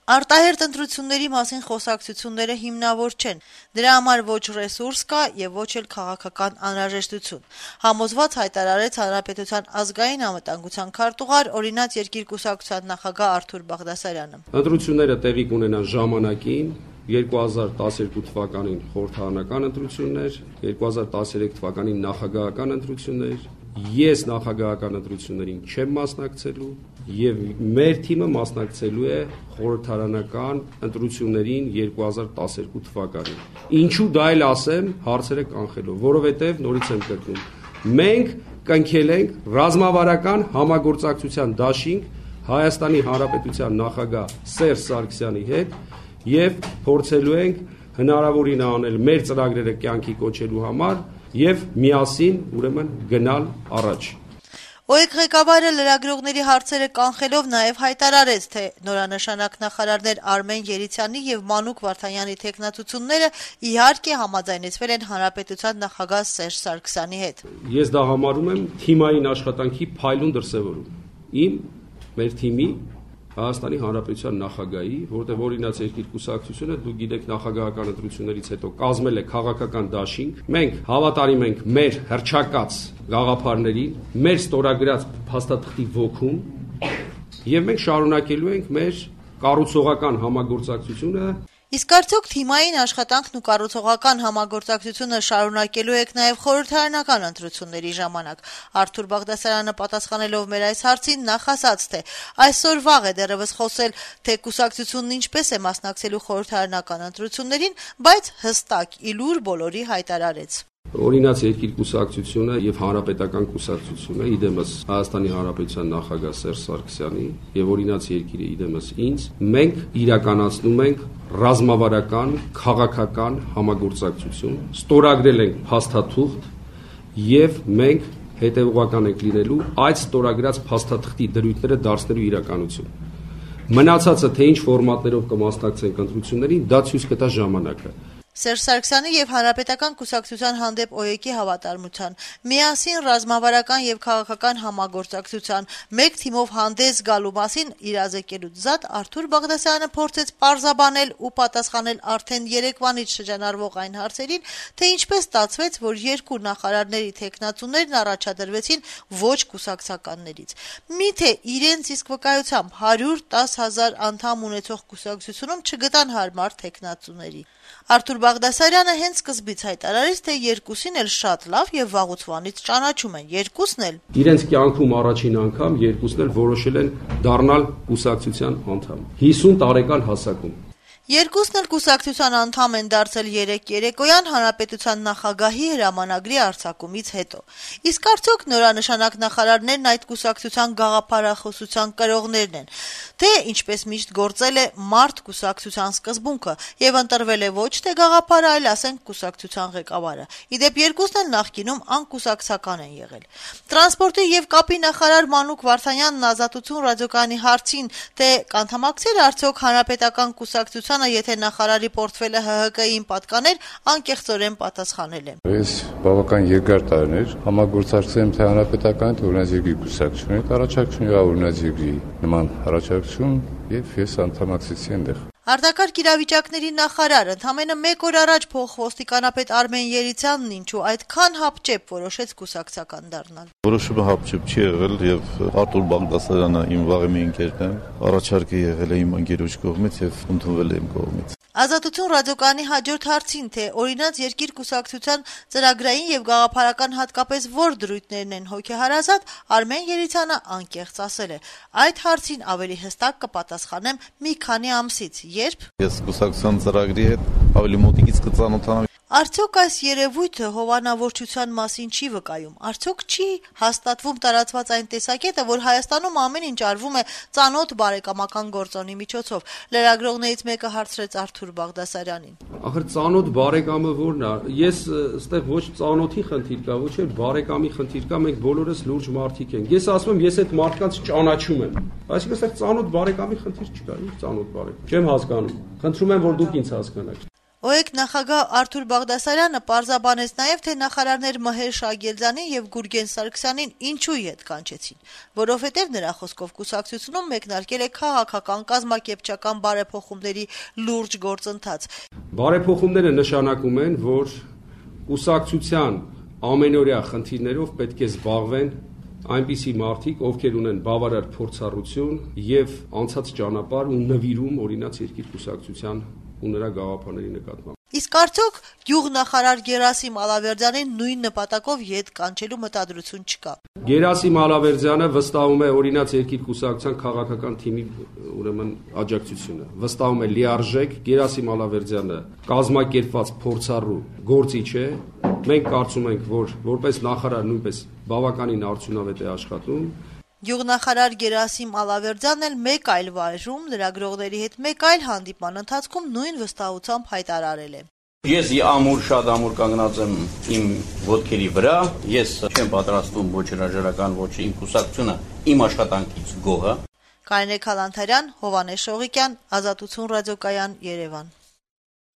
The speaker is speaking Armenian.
Արտահերտ ընտրությունների մասին խոսակցությունները հիմնավոր չեն, դրա համար ոչ ռեսուրս կա եւ ոչ էլ քաղաքական անհրաժեշտություն, համոզված հայտարարեց Հանրապետության ազգային անվտանգության քարտուղար, օրինաց երկիր կուսակցության նախագահ Արթուր Բաղդասարյանը։ Ընտրությունները տեղի կունենան ժամանակին, 2012 թվականին խորհրդարանական ընտրություններ, 2013 թվականին նախագահական ընտրություններ, ես նախագահական ընտրություններին չեմ մասնակցելու եւ մեր թիմը մասնակցելու է խորհրդարանական ընտրություններին 2012 թվականին։ Ինչու դա էլ ասեմ, հարցերը կանխելով, որովհետեւ նորից եմ կրկնում, մենք կնքել ենք ռազմավարական համագործակցության դաշինք Հայաստանի Հանրապետության նախագահ Սերժ Սարգսյանի հետ եւ փորձելու ենք հնարավորին անել մեր ծրագրերը կյանքի կոչելու համար եւ միասին ուրեմն գնալ առաջ։ ՕԵԿ ղեկավարը լրագրողների հարցերը կանխելով նաեւ հայտարարեց, թե նորանշանակ նախարարներ Արմեն Երիցյանի եւ Մանուկ Վարդանյանի թեկնածությունները իհարկե համաձայնեցվել են Հանրապետության նախագահ Սերժ Սարգսյանի հետ։ Ես դա համարում եմ թիմային աշխատանքի փայլուն դրսևորում։ Մեր թիմի Հայաստանի Հանրապետության նախագահի, որտեղ օրինաց երկիր կուսակցությունը, դուք գիտեք, նախագահական ընտրություններից հետո կազմել է քաղաքական դաշինք։ Մենք հավատարիմ ենք մեր հռչակած գաղափարներին, մեր ստորագրած փաստաթղթի ոգուն, եւ մենք շարունակելու ենք մեր կառուցողական համագործակցությունը։ Իսկ արդյոք թիմային աշխատանքն ու կառուցողական համագործակցությունը շարունակելու եք նաև խորհրդարանական ընտրությունների ժամանակ։ Արթուր Բաղդասարյանը պատասխանելով մեր այս հարցին նախ ասաց, թե այսօր վաղ է դեռևս խոսել, թե կուսակցությունն ինչպես է մասնակցելու խորհրդարանական ընտրություններին, բայց հստակ իլուր բոլորի հայտարարեց։ Օրինաց երկիր կուսակցությունը եւ հանրապետական կուսակցությունը իդեմս Հայաստանի Հանրապետության նախագահ Սերժ Սարգսյանի եւ օրինաց երկիրը իդեմս ինձ մենք իրականացնում ենք ռազմավարական քաղաքական համագործակցություն, ստորագրել ենք փաստաթուղթ եւ մենք հետեւողական ենք լինելու այդ ստորագրած փաստաթղթի դրույթները դարձնելու իրականություն։ Մնացածը թե ինչ ֆորմատներով կմասնակցենք ընտրություններին, դա ցույց կտա ժամանակը։ Սերժ Սարգսյանի եւ Հանրապետական կուսակցության հանդեպ ՕԵԿ-ի հավատարմության, միասին ռազմավարական եւ քաղաքական համագործակցության, մեկ թիմով հանդես գալու մասին իրազեկելուց զատ Արթուր Բաղդասարյանը փորձեց պարզաբանել ու պատասխանել արդեն երեկվանից շրջանառվող այն հարցերին, թե ինչպես ստացվեց, որ երկու նախարարների թեկնածուներն առաջադրվեցին ոչ կուսակցականներից։ Միթե իրենց իսկ վկայությամբ 110,000 անդամ ունեցող կուսակցությունում չգտան հարմար թեկնածուների։ Արթուր Բաղդասարյանը հենց սկզբից հայտարարեց, թե երկուսին էլ շատ լավ եւ վաղուց ճանաչում են, երկուսն էլ իրենց կյանքում առաջին անգամ երկուսն էլ որոշել են դառնալ կուսակցության անդամ 50 տարեկան հասակում։ Երկուսն էլ կուսակցության անդամ են դարձել երեկոյան Հանրապետության նախագահի հրամանագրի արձակումից հետո։ Իսկ արդյոք նորանշանակ նախարարներն այդ կուսակցության գաղափարախոսության կրողներն են, թե ինչպես միշտ գործել է մարդ կուսակցության սկզբունքը եւ ընտրվել է ոչ թե գաղափարը, այլ ասենք կուսակցության ղեկավարը։ Իդեպ երկուսն էլ նախկինում անկուսակցական են եղել։ Տրանսպորտի եւ կապի նախարար Մանուկ Վարդանյանն Ազատություն ռադիոկայանի հարցին, թե կանդամակցել արդյոք Հանրապետական կուսակցության եթե նախարարի պորտֆելը ՀՀԿ-ին պատկաներ, անկեղծորեն պատասխանել է։ Ես բավական երկար տարիներ համագործակցել եմ թե հանրապետական, թե օրինաց երկրի կուսակցությունների հետ, առաջարկություն եղավ օրինաց երկրի նման առաջարկություն եւ ես անդամակցեցի այնտեղ։ Արտակարգ իրավիճակների նախարար ընդամենը 1 օր առաջ փոխոստիկանապետ Արմեն Երիցյանն ինչու այդքան հապճեպ որոշեց կուսակցական դառնալ։ Որոշումը հապճեպ չի եղել եւ Արթուր Բաղդասարյանը իմ վաղեմի ընկերն է, առաջարկը եղել է իմ ընկերոջ կողմից եւ ընդունվել է իմ կողմից։ Ազատություն ռադիոկայանի հաջորդ հարցին, թե օրինաց երկիր կուսակցության ծրագրային եւ գաղափարական հատկապես որ դրույթներն են հոգեհարազատ, Արմեն Երիցյանը անկեղծ ասել է։ Այդ հարցին ավելի հստակ կպատասխանեմ մի քանի ամսից, երբ ես կուսակցության ծրագրի հետ ավելի մոտիկից կծանոթանամ։ Արդյոք այս երևույթը հովանավորչության մասին չի վկայում։ Արդյոք չի հաստատվում տարածված այն տեսակետը, որ Հայաստանում ամեն ինչ արվում է ծանոթ բարեկամական գործոնի միջոցով։ Լրագրողներից մեկը հարցրեց Արթուր Բաղդասարյանին։ Ախր ծանոթ բարեկամը ո՞րն է։ Ես այստեղ ոչ ծանոթի խնդիր կա, ոչ էլ բարեկամի խնդիր կա, մենք բոլորս լուրջ մարդիկ ենք։ Ես ասում եմ, ես այդ մարդկանց ճանաչում եմ։ Այսինքն այստեղ ծանոթ բարեկամի խնդիր չկա, ինչ ծանոթ բարեկամ։ Չեմ հասկանում։ Խնդրում եմ, որ դուք ինձ հասկանաք։ ՕԵԿ նախագահ Արթուր Բաղդասարյանը պարզաբանեց նաև, թե նախարարներ Մհեր Շագելձյանին եւ Գուրգեն Սարգսյանին ինչու ետ կանչեցին, որովհետեւ նրա խոսքով կուսակցությունում մեկնարկել է քաղաքական կազմակերպչական բարեփոխումների լուրջ գործընթաց։ Բարեփոխումները նշանակում են, որ կուսակցության ամենօրյա խնդիրներով պետք է զբաղվեն այնպիսի մարդիկ, ովքեր ունեն բավարար փորձառություն եւ անցած ճանապարհ ու նվիրում օրինաց երկիր կուսակցության ու նրա գաղափարների նկատմամբ։ Իսկ արդյոք գյուղնախարար Գերասիմ Ալավերդյանին նույն նպատակով ետ կանչելու մտադրություն չկա։ Գերասիմ Ալավերդյանը վստահում է օրինաց երկիր կուսակցության քաղաքական թիմի ուրեմն աջակցությունը։ Վստահում է լիարժեք Գերասիմ Ալավերդյանը կազմակերպված փորձառու գործիչ է։ Մենք կարծում ենք, որ որպես նախարար նույնպես բավականին արդյունավետ է աշխատում։ Գյուղնախարար Գերասիմ Ալավերդյանն էլ մեկ այլ վայրում լրագրողների հետ մեկ այլ հանդիպման ընթացքում նույն վստահությամբ հայտարարել է. Ես շատ ամուր կանգնած եմ իմ ոտքերի վրա, ես չեմ պատրաստում ոչ հրաժարական, ոչ իմ կուսակցությունը, իմ աշխատանքից գոհը։ Կարինե Քալանթարյան, Հովհաննես Շողիկյան, Ազատություն ռադիոկայան, Երևան։